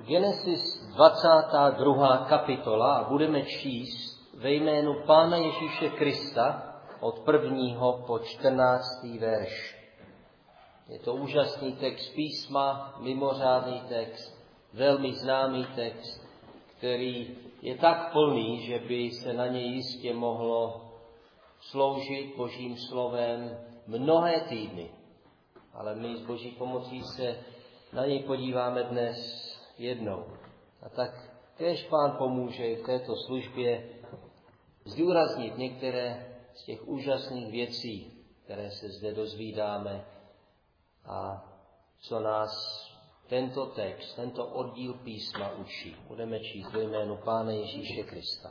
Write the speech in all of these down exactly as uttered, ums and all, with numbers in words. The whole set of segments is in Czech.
Genesis dvacátá druhá kapitola a budeme číst ve jménu Pána Ježíše Krista od prvního po čtrnáctý verš. Je to úžasný text písma, mimořádný text, velmi známý text, který je tak plný, že by se na něj jistě mohlo sloužit Božím slovem mnohé týdny. Ale my s Boží pomocí se na něj podíváme dnes jednou. A tak kéž Pán pomůže i v této službě zdůraznit některé z těch úžasných věcí, které se zde dozvídáme a co nás tento text, tento oddíl písma učí. Budeme číst ve jménu Pána Ježíše Krista.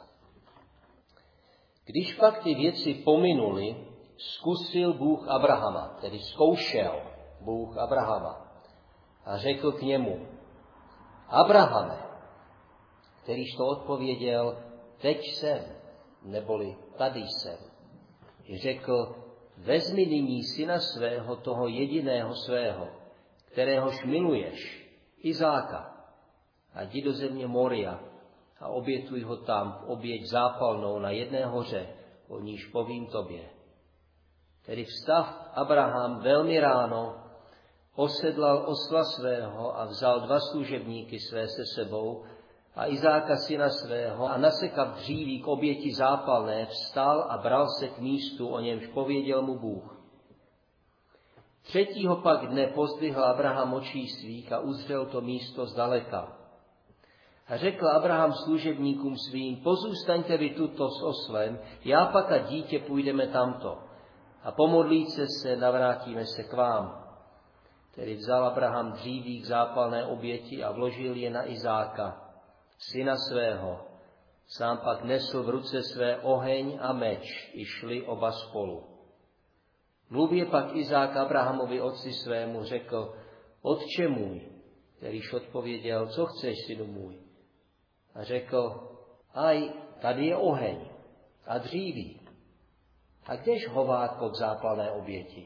Když pak ty věci pominuli, zkusil Bůh Abrahama, tedy zkoušel Bůh Abrahama a řekl k němu: Abrahame, kterýž to odpověděl, teď jsem, neboli tady jsem. I řekl: vezmi nyní syna svého, toho jediného svého, kteréhož miluješ, Izáka, a jdi do země Moria a obětuj ho tam v oběť zápalnou na jedné hoře, o níž povím tobě. Tedy vstav Abraham velmi ráno, osedlal osla svého a vzal dva služebníky své se sebou a Izáka syna svého a nasekav dříví k oběti zápalné, vstal a bral se k místu, o němž pověděl mu Bůh. Třetího pak dne pozdvihl Abraham očí svých a uzřel to místo zdaleka. A řekl Abraham služebníkům svým: pozůstaňte vy tuto s oslem, já pak a dítě půjdeme tamto. A pomodlíce se, navrátíme se k vám. Tedy vzal Abraham dříví k zápalné oběti a vložil je na Izáka, syna svého. Sám pak nesl v ruce své oheň a meč, i šli oba spolu. Mluvě pak Izák Abrahamovi otci svému řekl: Otče můj, kterýž odpověděl: co chceš, synu můj? A řekl: aj, tady je oheň a dříví. A kdež hovátko k zápalné oběti?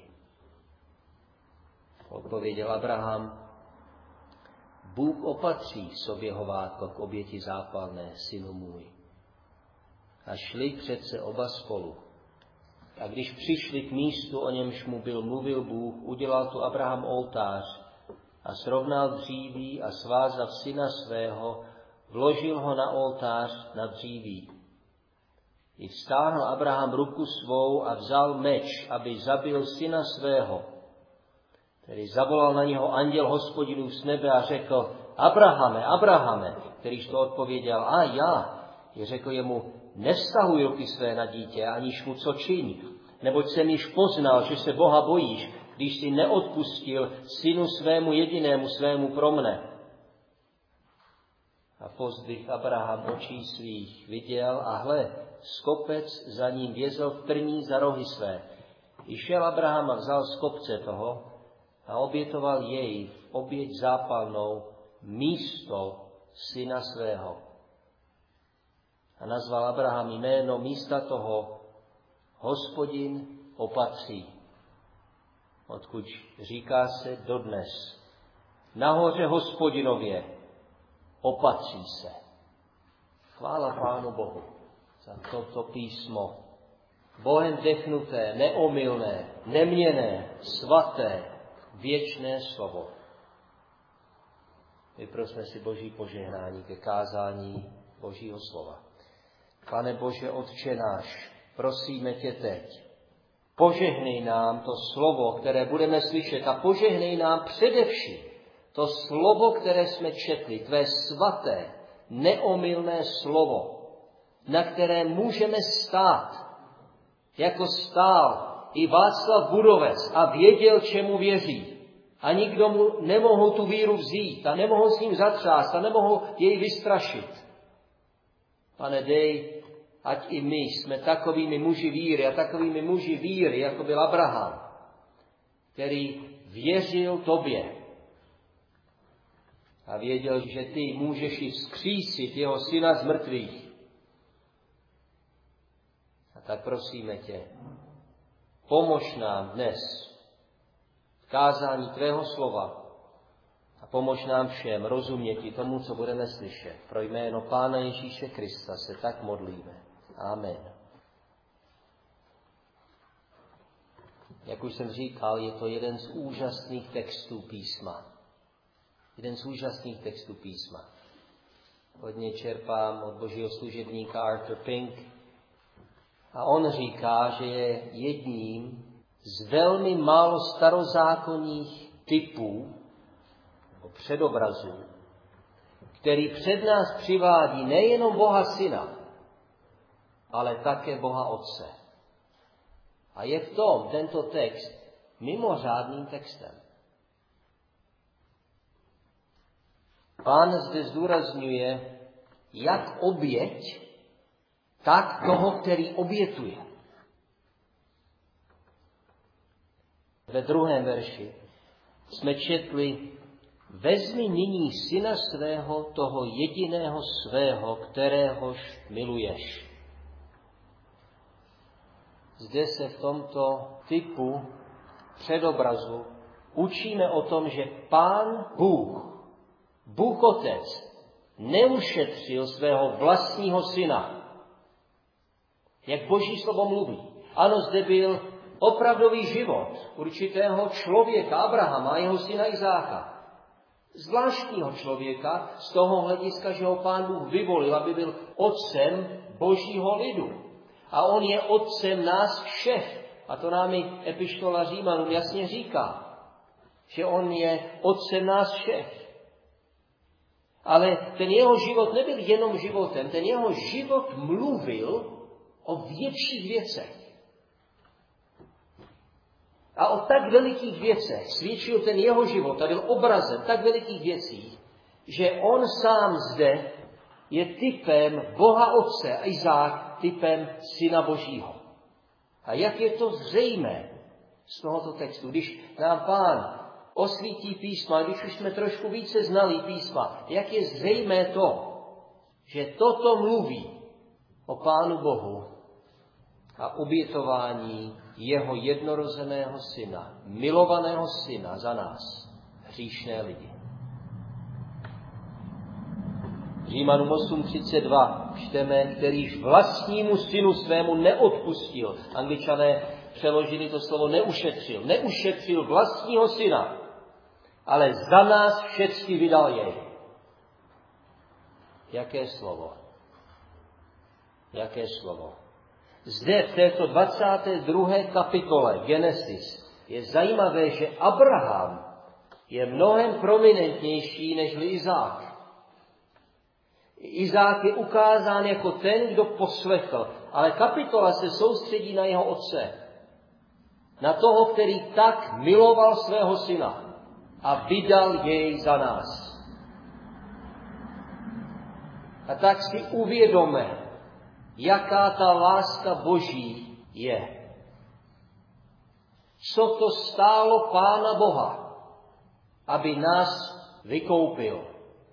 Odpověděl Abraham: Bůh opatří sobě hovátko k oběti zápalné, synu můj. A šli přece oba spolu. A když přišli k místu, o němž mu byl mluvil Bůh, udělal tu Abraham oltář a srovnal dříví a svázav syna svého, vložil ho na oltář na dříví. I vztáhl Abraham ruku svou a vzal meč, aby zabil syna svého. Tedy zavolal na něho anděl Hospodinův z nebe a řekl: Abrahame, Abrahame, kterýž to odpověděl: a já. I řekl jemu: nevztahuj ruky své na dítě, aniž mu co čiň, neboť jsem již poznal, že se Boha bojíš, když si neodpustil synu svému jedinému svému pro mne. A pozdvih Abraham očí svých, viděl a hle, skopec za ním vězel v trní za rohy své. I šel Abraham a vzal z kopce toho a obětoval jej v oběť zápalnou místo syna svého. A nazval Abraham jméno místa toho Hospodin opatří, odkud říká se dodnes: nahoře Hospodinově opatří se. Chvála Pánu Bohu za toto písmo, Bohem dechnuté, neomylné, neměnné, svaté, věčné slovo. Vyprosme si Boží požehnání ke kázání Božího slova. Pane Bože, Otče náš, prosíme tě teď, požehnej nám to slovo, které budeme slyšet, a požehnej nám především to slovo, které jsme četli, tvé svaté, neomylné slovo, na které můžeme stát, jako stál i Václav Budovec a věděl, čemu věří. A nikdo mu nemohl tu víru vzít a nemohl s ním zatřást a nemohl jej vystrašit. Pane, dej, ať i my jsme takovými muži víry a takovými muži víry, jako byl Abraham, který věřil tobě a věděl, že ty můžeš i vzkřísit jeho syna z mrtvých. A tak prosíme tě, pomož nám dnes v kázání tvého slova, A pomož nám všem rozuměti tomu, co budeme slyšet. Pro jméno Pána Ježíše Krista se tak modlíme. Amen. Jak už jsem říkal, je to jeden z úžasných textů písma. Jeden z úžasných textů písma. Hodně čerpám od božího služebníka Arthur Pink. A on říká, že je jedním z velmi málo starozákonních typů nebo předobrazů, který před nás přivádí nejenom Boha Syna, ale také Boha Otce. A je v tom tento text mimořádným textem. Pán zde zdůrazňuje jak oběť, tak toho, který obětuje. Ve druhém verši jsme četli: vezmi nyní syna svého, toho jediného svého, kteréhož miluješ. Zde se v tomto typu předobrazu učíme o tom, že Pán Bůh, Bůh Otec, neušetřil svého vlastního syna. Jak Boží slovo mluví. Ano, zde byl opravdový život určitého člověka, Abrahama a jeho syna Izáka. Zvláštního člověka z toho hlediska, že ho Pán Bůh vyvolil, aby byl otcem Božího lidu. A on je otcem nás všech. A to nám i epištola Římanům jasně říká, že on je otcem nás všech. Ale ten jeho život nebyl jenom životem, ten jeho život mluvil o větších věcech. A o tak velikých věcech svědčil ten jeho život a byl obrazem tak velikých věcí, že on sám zde je typem Boha Otce a Izák typem Syna Božího. A jak je to zřejmé z tohoto textu, když nám Pán osvítí písma, když už jsme trošku více znali písma, jak je zřejmé to, že toto mluví o Pánu Bohu a obětování jeho jednorozeného syna, milovaného syna za nás, hříšné lidi. Římanům osm třicet dva čteme, kterýž vlastnímu synu svému neodpustil. Angličané přeložili to slovo neušetřil. Neušetřil vlastního syna, ale za nás všecky vydal jej. Jaké slovo? Jaké slovo? Zde v této dvacáté druhé kapitole Genesis je zajímavé, že Abraham je mnohem prominentnější než Izák. Izák je ukázán jako ten, kdo poslechl, ale kapitola se soustředí na jeho otce. Na toho, který tak miloval svého syna a vydal jej za nás. A tak si uvědomme, jaká ta láska Boží je. Co to stálo Pána Boha, aby nás vykoupil.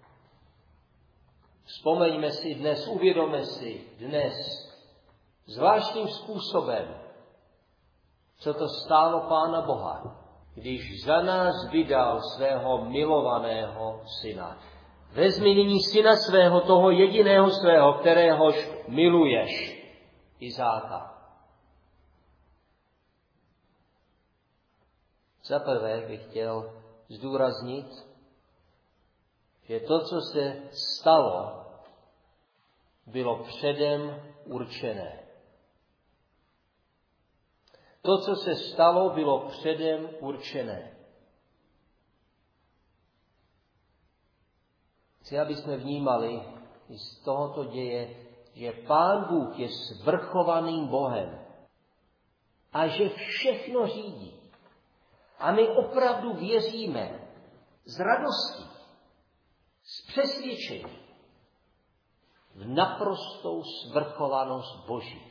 Vzpomeňme si dnes, uvědomme si dnes zvláštním způsobem, co to stálo Pána Boha, když za nás vydal svého milovaného syna. Vezmi nyní syna svého, toho jediného svého, kteréhož miluješ, Izáka. Za prvé bych chtěl zdůraznit, že to, co se stalo, bylo předem určené. To, co se stalo, bylo předem určené. Chci, aby jsme vnímali i z tohoto děje, že Pán Bůh je svrchovaným Bohem a že všechno řídí. A my opravdu věříme s radostí, s přesvědčením v naprostou svrchovanost Boží.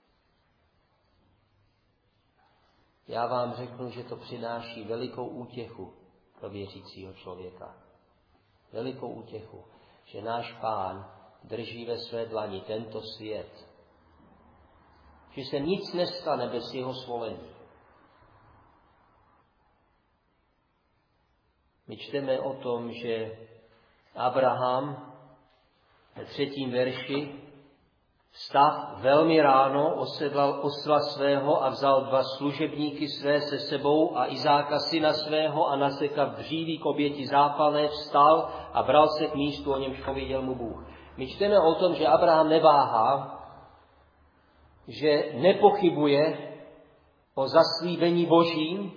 Já vám řeknu, že to přináší velikou útěchu pro věřícího člověka. Velikou útěchu, že náš Pán drží ve své dlani tento svět. Že se nic nestane bez jeho svolení. My čteme o tom, že Abraham ve třetím verši vstal velmi ráno, osedlal osla svého a vzal dva služebníky své se sebou a Izáka syna svého a nasekal dříví k oběti zápalné, vstal a bral se k místu, o němž pověděl mu Bůh. My čteme o tom, že Abraham neváhá, že nepochybuje o zaslíbení Božím,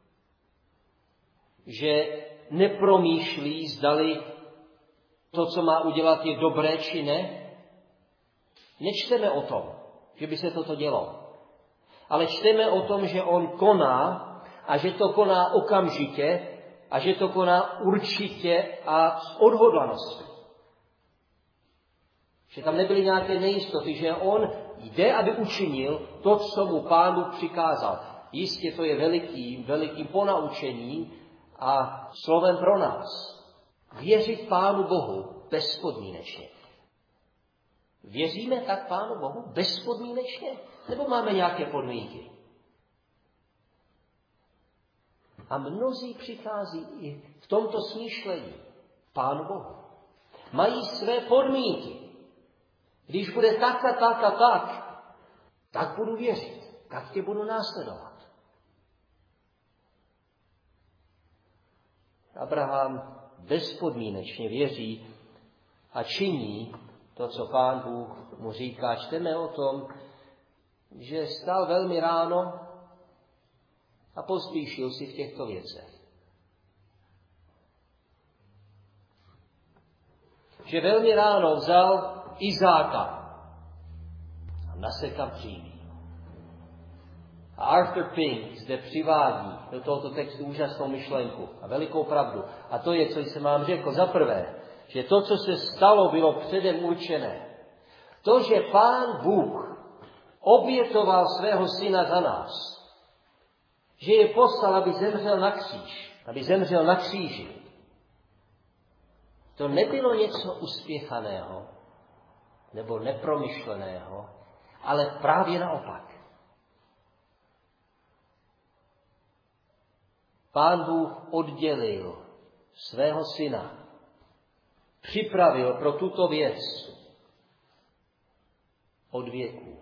že nepromýšlí, zdali to, co má udělat, je dobré či ne. Nečteme o tom, že by se toto dělo. Ale čteme o tom, že on koná a že to koná okamžitě a že to koná určitě a s odhodlaností. Že tam nebyly nějaké nejistoty, že on jde, aby učinil to, co mu Pán Bůh přikázal. Jistě to je velikým, velikým ponaučením a slovem pro nás. Věřit Pánu Bohu bezpodmínečně. Věříme tak Pánu Bohu bezpodmínečně? Nebo máme nějaké podmínky? A mnozí přichází i v tomto smýšlení Pánu Bohu. Mají své podmínky. Když bude tak a tak a tak, tak budu věřit, tak tě budu následovat. Abraham bezpodmínečně věří a činí to, co Pán Bůh mu říká. Čteme o tom, že stál velmi ráno a pospíšil si v těchto věcech. Že velmi ráno vzal Izáka a nasekal dříví. A Arthur Pink zde přivádí do tohoto textu úžasnou myšlenku a velikou pravdu. A to je, co jsem vám řekl. Za prvé, že to, co se stalo, bylo předem určené. To, že Pán Bůh obětoval svého syna za nás, že je poslal, aby zemřel na kříž, aby zemřel na kříži, to nebylo něco uspěchaného nebo nepromyšleného, ale právě naopak. Pán Bůh oddělil svého syna, připravil pro tuto věc od věků.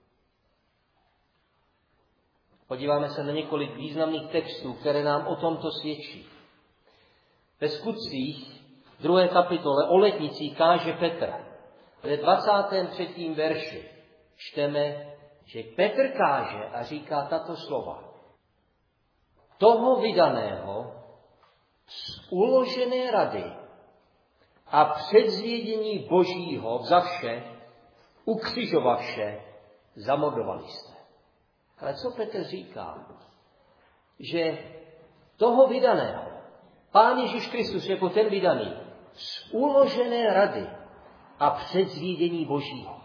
Podíváme se na několik významných textů, které nám o tomto svědčí. Ve Skutcích, druhé kapitole, o letnicích káže Petr. Ve dvacátém třetím verši čteme, že Petr káže a říká tato slova. Toho vydaného z uložené rady a předzvědění Božího vzavše, ukřižovavše, zamordovali jste. Ale co Petr říká? Že toho vydaného, Pán Ježíš Kristus jako ten vydaný, z uložené rady a předzvědění Božího.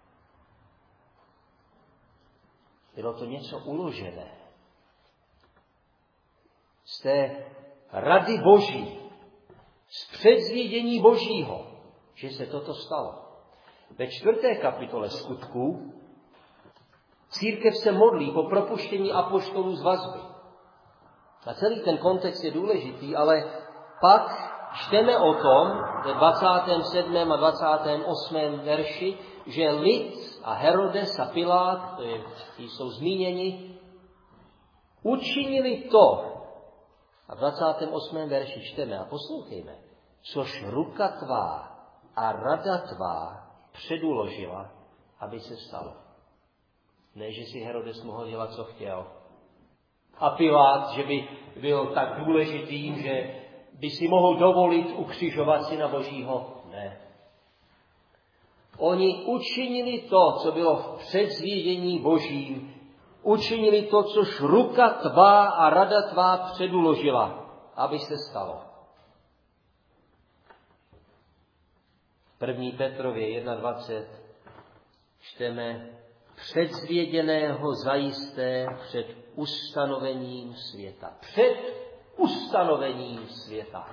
Bylo to něco uložené. Z té rady Boží, z předzvědění Božího, že se toto stalo. Ve čtvrté kapitole Skutků církev se modlí po propuštění apoštolů z vazby. A celý ten kontext je důležitý, ale pak čteme o tom ve dvacátém sedmém a dvacátém osmém verši, že lid a Herodes a Pilát, to je, tí jsou zmíněni, učinili to. A v dvacátém osmém verši čteme a poslouchejme, což ruka tvá a rada tvá předuložila, aby se stalo. Ne, že si Herodes mohl dělat, co chtěl. A Pilát, že by byl tak důležitým, že by si mohl dovolit ukřižovat syna Božího. Ne. Oni učinili to, co bylo v předzvědění Božím. Učinili to, což ruka tvá a rada tvá předuložila, aby se stalo. V první Petrově dvacet jedna čteme předzvěděného zajisté před ustanovením světa. Před ustanovením světa.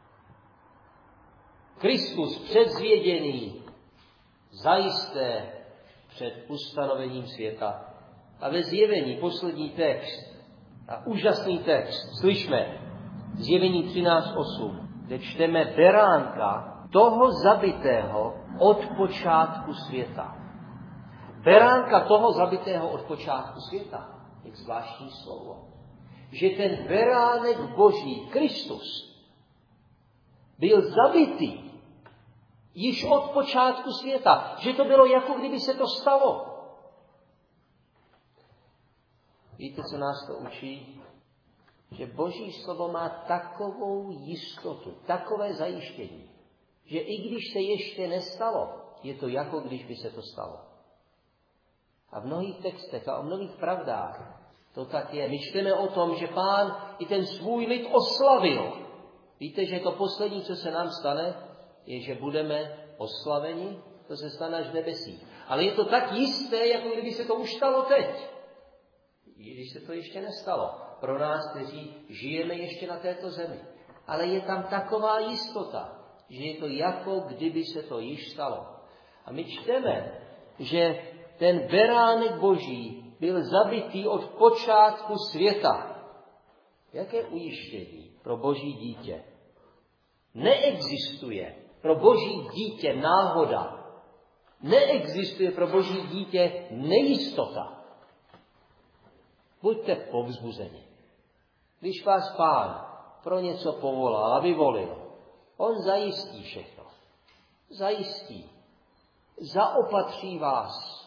Kristus předzvěděný zajisté před ustanovením světa. A ve Zjevení poslední text a úžasný text. Slyšme. Zjevení třináct osm, kde čteme beránka toho zabitého od počátku světa. Beránka toho zabitého od počátku světa. Jak zvláštní slovo. Že ten beránek Boží, Kristus, byl zabitý již od počátku světa. Že to bylo, jako kdyby se to stalo. Víte, co nás to učí? Že Boží slovo má takovou jistotu, takové zajištění, že i když se ještě nestalo, je to, jako když by se to stalo. A v mnohých textech a o mnohých pravdách to tak je. My čteme o tom, že Pán i ten svůj lid oslavil. Víte, že to poslední, co se nám stane, je, že budeme oslaveni, to se stane až v nebesích. Ale je to tak jisté, jako kdyby se to už stalo teď. I když se to ještě nestalo. Pro nás, kteří žijeme ještě na této zemi. Ale je tam taková jistota, že je to, jako kdyby se to již stalo. A my čteme, že ten beránek Boží byl zabitý od počátku světa. Jaké ujištění pro Boží dítě? Neexistuje pro Boží dítě náhoda. Neexistuje pro Boží dítě nejistota. Buďte povzbuzeni. Když vás Pán pro něco povolal a vyvolil, on zajistí všechno. Zajistí. Zaopatří vás.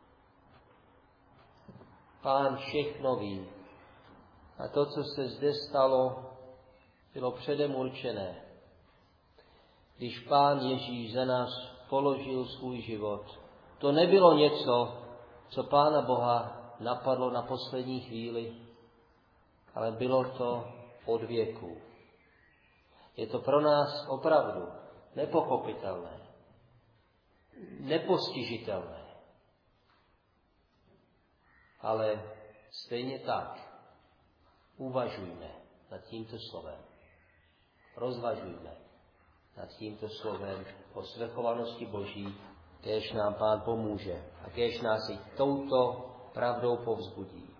Pán všechno ví. A to, co se zde stalo, bylo předem určené. Když Pán Ježíš za nás položil svůj život, to nebylo něco, co Pána Boha napadlo na poslední chvíli, ale bylo to od věku. Je to pro nás opravdu nepochopitelné, nepostižitelné. Ale stejně tak uvažujme nad tímto slovem. Rozvažujme nad tímto slovem o svrchovanosti Boží, kéž nám Pán pomůže a kéž nás i touto pravdou povzbudí.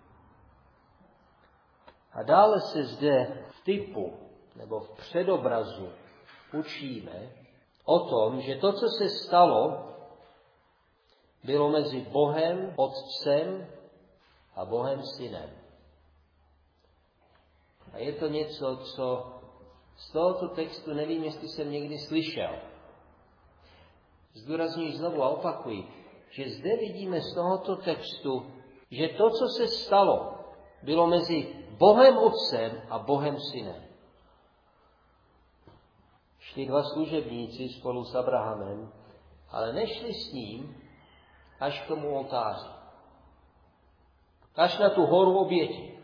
A dále se zde v typu nebo v předobrazu učíme o tom, že to, co se stalo, bylo mezi Bohem Otcem a Bohem Synem. A je to něco, co z tohoto textu nevím, jestli jsem někdy slyšel. Zdůrazňuji znovu a opakuji, že zde vidíme z tohoto textu, že to, co se stalo, bylo mezi Bohem Otcem a Bohem Synem. Šli dva služebníci spolu s Abrahamem, ale nešli s ním až k tomu oltáři. Až na tu horu oběti.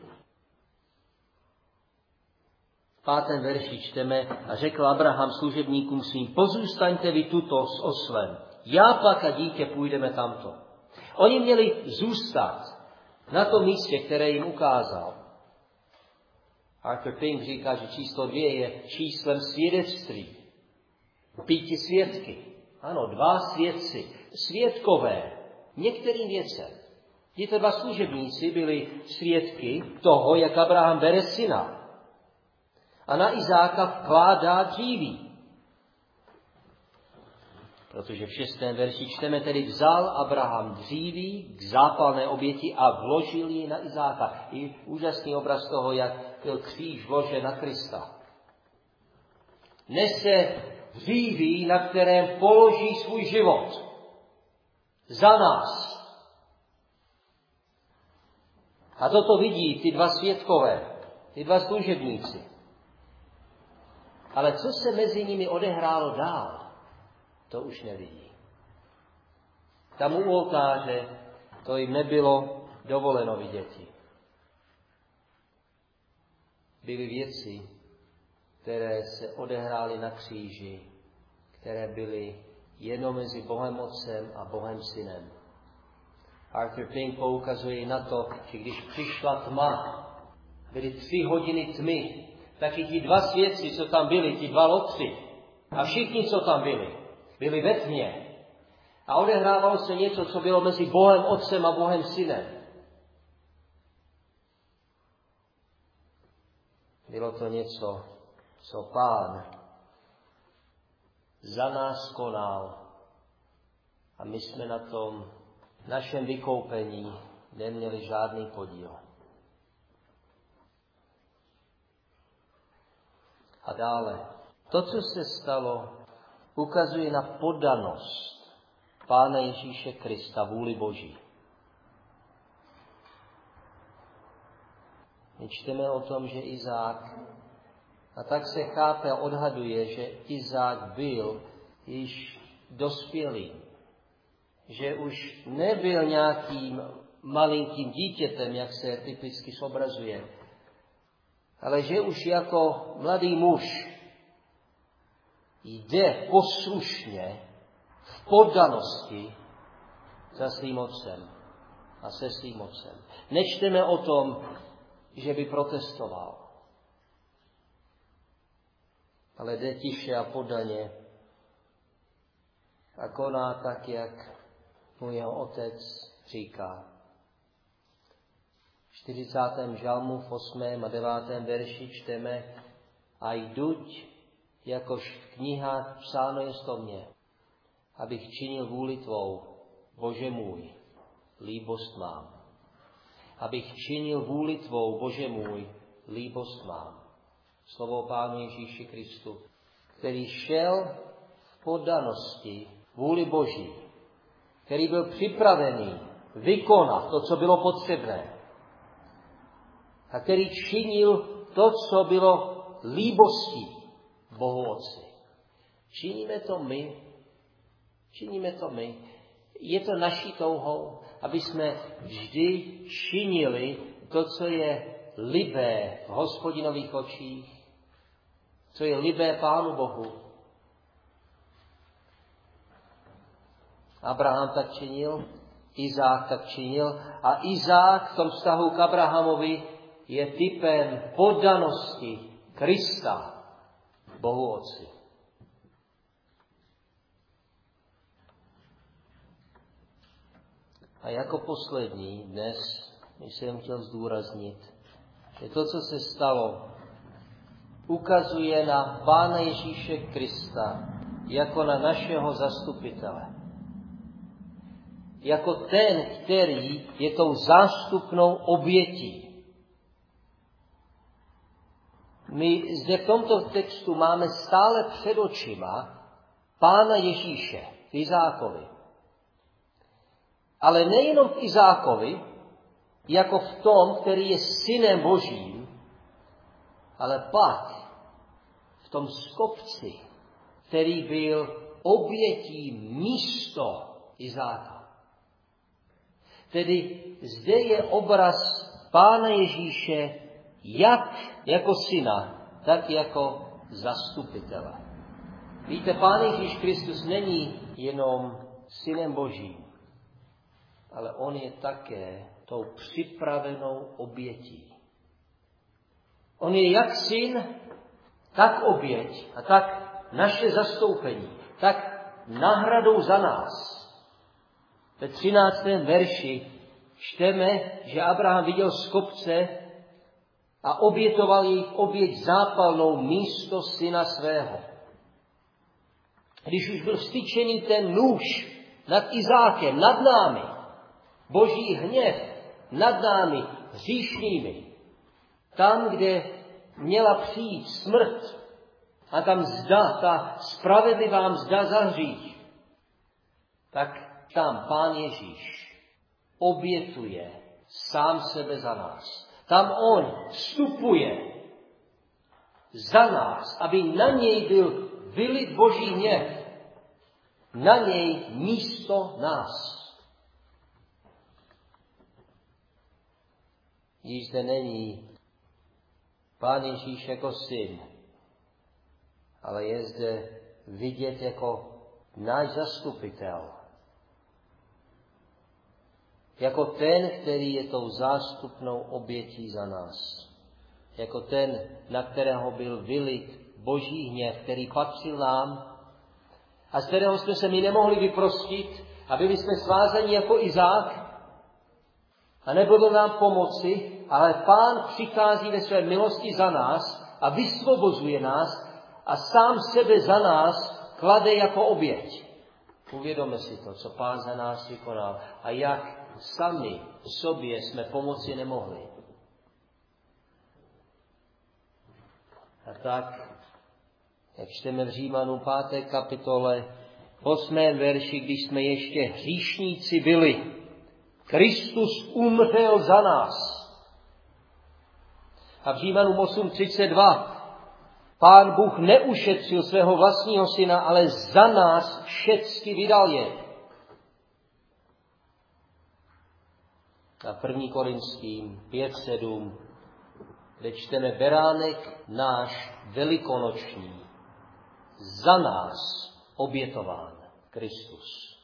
V pátém verši čteme: a řekl Abraham služebníkům svým: pozůstaňte vy tuto s oslem, já pak a dítě půjdeme tamto. Oni měli zůstat na tom místě, které jim ukázal. Arthur Pink říká, že číslo dvě je číslem svědectví. Píti svědky. Ano, dva svědci. Svědkové některým věcem. Tito dva služebníci byli svědky toho, jak Abraham bere syna a na Izáka vkládá dříví. Protože v šestém verši čteme tedy: vzal Abraham dříví k zápalné oběti a vložil ji na Izáka. I úžasný obraz toho, jak byl kříž vložen na Krista. Nese dříví, na kterém položí svůj život. Za nás. A toto vidí ty dva svědkové, ty dva služebníci. Ale co se mezi nimi odehrálo dál, to už nevidí. Tam u oltáře to jim nebylo dovoleno vidět. Byly věci, které se odehrály na kříži, které byly jenom mezi Bohem Otcem a Bohem Synem. Arthur Pink poukazuje na to, že když přišla tma, byly tři hodiny tmy, tak i ti dva svědci, co tam byli, ti dva lotři, a všichni, co tam byli, byli ve tmě. A odehrávalo se něco, co bylo mezi Bohem Otcem a Bohem Synem. Bylo to něco co Pán za nás konal a my jsme na tom našem vykoupení neměli žádný podíl. A dále, to, co se stalo, ukazuje na poddanost Pána Ježíše Krista vůli Boží. My čteme o tom, že Izák, a tak se chápe a odhaduje, že Izák byl již dospělý, že už nebyl nějakým malinkým dítětem, jak se typicky zobrazuje, ale že už jako mladý muž jde poslušně v poddanosti za svým otcem a se svým otcem. Nečteme o tom, že by protestoval, ale jde tiše a poddaně a koná tak, jak mu jeho otec říká. V čtyřicátém žalmu v osmém a devátém verši čteme: a jduť, jakož v knihách psáno jest o mně, abych činil vůli tvou, Bože můj, líbost mám. Abych činil vůli tvou, Bože můj, líbost mám. Slovo Pánu Ježíši Kristu, který šel v poddanosti vůli Boží, který byl připravený vykonat to, co bylo potřebné, a který činil to, co bylo líbostí Bohu Otci. Činíme to my, činíme to my. Je to naší touhou, aby jsme vždy činili to, co je libé v Hospodinových očích, co je libé Pánu Bohu. Abraham tak činil, Izák tak činil a Izák v tom vztahu k Abrahamovi je typem poddanosti Krista Bohu Otci. A jako poslední dnes jsem chtěl zdůraznit, že to, co se stalo, ukazuje na Pána Ježíše Krista jako na našeho zastupitele. Jako ten, který je tou zástupnou obětí. My zde v tomto textu máme stále před očima Pána Ježíše v Izákovi. Ale nejenom v Izákovi, jako v tom, který je synem Božím, ale pak v tom skopci, který byl obětí místo Izáka. Tedy zde je obraz Pána Ježíše jak jako syna, tak jako zastupitele. Víte, Pán Ježíš Kristus není jenom synem Božím, ale on je také tou připravenou obětí. On je jak syn, tak oběť a tak naše zastoupení, tak náhradou za nás. Ve třináctém verši čteme, že Abraham viděl skopce a obětoval jejich oběť zápalnou místo syna svého. Když už byl vstyčený ten nůž nad Izákem, nad námi, Boží hněv nad námi hříšnými, tam, kde měla přijít smrt a tam mzda, ta spravedlivá mzda za hřích, tak tam Pán Ježíš obětuje sám sebe za nás. Tam on vstupuje za nás, aby na něj byl vylit Boží hněv, na něj místo nás. Již zde není Pán Ježíš jako syn, ale je zde vidět jako náš zastupitel. Jako ten, který je tou zástupnou obětí za nás. Jako ten, na kterého byl vylit Boží hněv, který patřil nám a z kterého jsme se my nemohli vyprostit a byli jsme svázaní jako Izák a nebylo nám pomoci, ale Pán přichází ve své milosti za nás a vysvobozuje nás a sám sebe za nás klade jako oběť. Uvědomme si to, co Pán za nás vykonal a jak sami sobě jsme pomoci nemohli. A tak, jak čteme v Římanům páté kapitole, v osmém verši, když jsme ještě hříšníci byli, Kristus umřel za nás. A v Římanům osm třicet dva Pán Bůh neušetřil svého vlastního syna, ale za nás všecky vydal je. A první Korinským pět sedm, kde čteme beránek náš velikonoční, za nás obětován Kristus.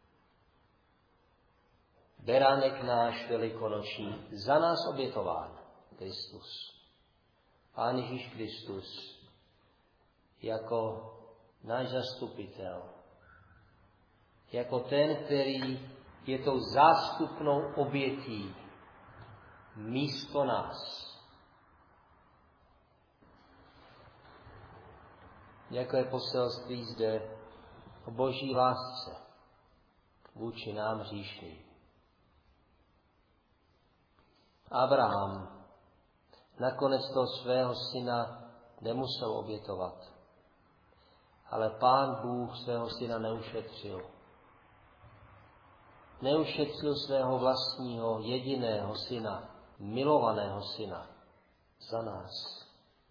Beránek náš velikonoční, za nás obětován Kristus. Pán Ježíš Kristus jako náš zastupitel, jako ten, který je tou zástupnou obětí místo nás. Jako je poselství zde o Boží lásce vůči nám hříšným. Abraham nakonec toho svého syna nemusel obětovat, ale Pán Bůh svého syna neušetřil. Neušetřil svého vlastního jediného syna, milovaného syna, za nás,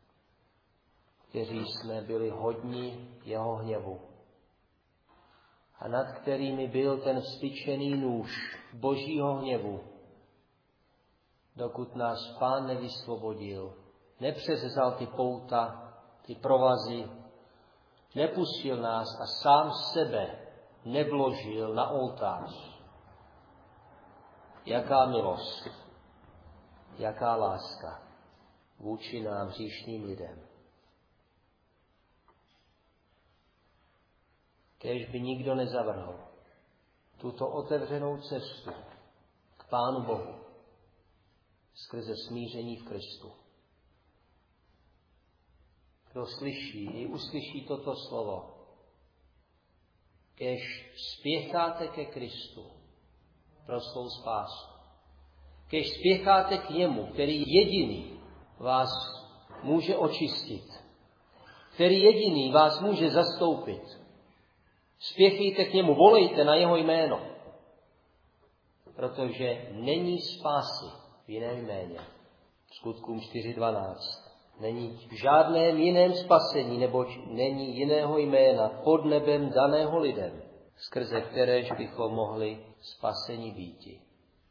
kteří jsme byli hodni jeho hněvu a nad kterými byl ten vztyčený nůž Božího hněvu, dokud nás Pán nevysvobodil, nepřevzal ty pouta, ty provazy, nepustil nás a sám sebe nevložil na oltář. Jaká milost, jaká láska vůči nám hříšným lidem. Kéž by nikdo nezavrhl tuto otevřenou cestu k Pánu Bohu skrze smíření v Kristu. Kdo slyší i uslyší toto slovo, kéž spěcháte ke Kristu pro svou spásu. Kéž spěcháte k němu, který jediný vás může očistit, který jediný vás může zastoupit. Spěchejte k němu, volejte na jeho jméno, protože není spásy v jiném jméně. Skutkům čtyři dvanáct. Není v žádném jiném spasení, neboť není jiného jména pod nebem daného lidem, skrze kteréž bychom mohli spaseni býti.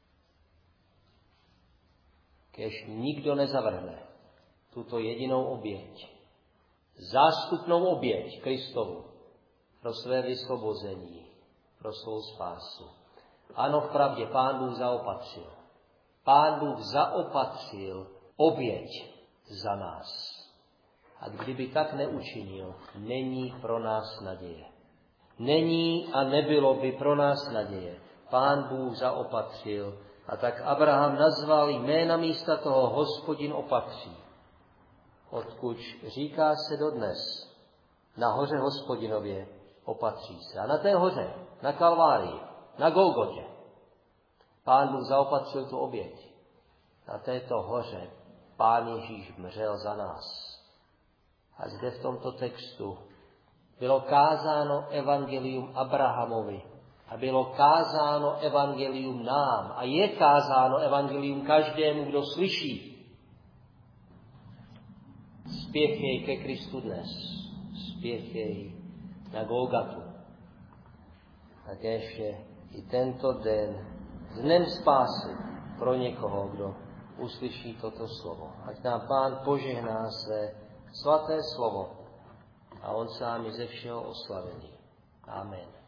Kéž nikdo nezavrhne tuto jedinou oběť, zástupnou oběť Kristovu pro své vysvobození, pro svou spásu. Ano, v pravdě, Pán Bůh zaopatřil. Pán Bůh zaopatřil oběť za nás. A kdyby tak neučinil, není pro nás naděje. Není a nebylo by pro nás naděje. Pán Bůh zaopatřil a tak Abraham nazval jména místa toho Hospodin opatří. Odkud říká se dodnes, na hoře Hospodinově opatří se. A na té hoře, na Kalvárii, na Golgotě, Pán Bůh zaopatřil tu oběť. Na této hoře Pán Ježíš mřel za nás. A zde v tomto textu bylo kázáno evangelium Abrahamovi a bylo kázáno evangelium nám a je kázáno evangelium každému, kdo slyší. Spěchej ke Kristu dnes, spěchej na Golgatu. A kéž je i tento den dnem spásy pro někoho, kdo uslyší toto slovo. Ať nám Pán požehná své svaté slovo a on sám je ze všeho oslavený. Amen.